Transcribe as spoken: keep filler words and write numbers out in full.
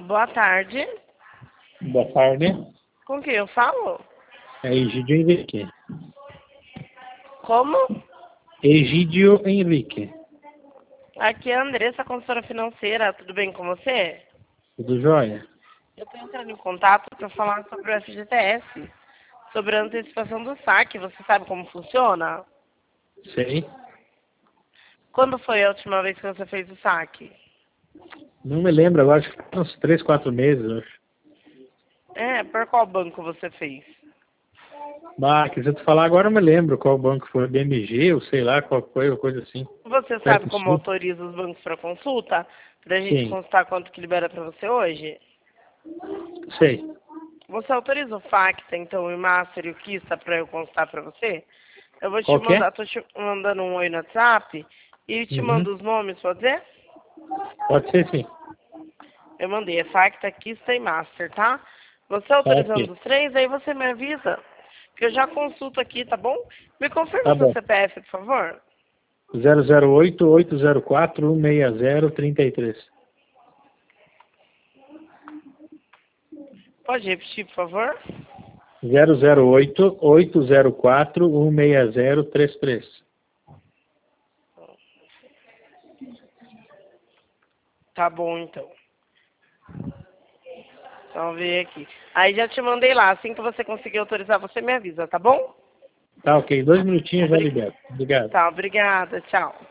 Boa tarde. Boa tarde. Com quem eu falo? É Egídio Henrique. Como? Egídio Henrique. Aqui é a Andressa, consultora financeira. Tudo bem com você? Tudo jóia? Eu estou entrando em contato para falar sobre o F G T S, sobre a antecipação do saque. Você sabe como funciona? Sei. Quando foi a última vez que você fez o saque? Não me lembro agora, acho que foi uns três, quatro meses, eu acho. É, por qual banco você fez? Bah, quiser te falar agora, eu me lembro qual banco foi, B M G, ou sei lá, qual foi, ou coisa assim. Você sabe Perto como sul. autoriza os bancos para consulta? Para a gente Sim, consultar quanto que libera para você hoje? sei. Você autoriza o Facta, então, o Master e o Kista para eu consultar para você? Eu vou te Qual que é? mandar, tô te mandando um oi no WhatsApp e te Uhum. mando os nomes, pode ser? Pode ser sim. Eu mandei, é Facta, Kista e Master, tá? Você Tá autorizando ok. os três, aí você me avisa, que eu já consulto aqui, tá bom? Me confirma Tá seu bom. C P F, por favor. zero zero oito, oito zero quatro, um seis zero, três três. Pode repetir, por favor? zero zero oito, oito zero quatro, um seis zero, três três. Tá bom, então. Vamos ver aqui. Aí já te mandei lá. Assim que você conseguir autorizar, você me avisa, tá bom? Tá ok. Dois minutinhos já Obri... libero. Obrigado. Tá, obrigada. Tchau.